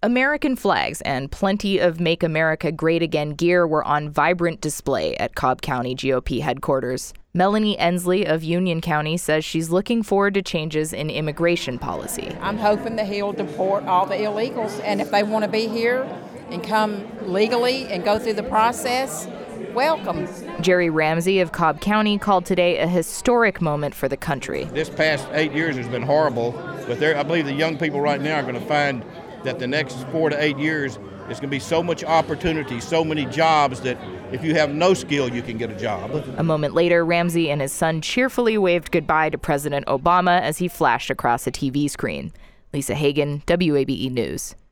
American flags and plenty of Make America Great Again gear were on vibrant display at Cobb County GOP headquarters. Melanie Ensley of Union County says she's looking forward to changes in immigration policy. I'm hoping that he'll deport all the illegals, and if they want to be here and come legally and go through the process, welcome. Jerry Ramsey of Cobb County called today a historic moment for the country. This past 8 years has been horrible, but I believe the young people right now are going to find that the next 4 to 8 years there's going to be so much opportunity, so many jobs that if you have no skill, you can get a job. A moment later, Ramsey and his son cheerfully waved goodbye to President Obama as he flashed across a TV screen. Lisa Hagen, WABE News.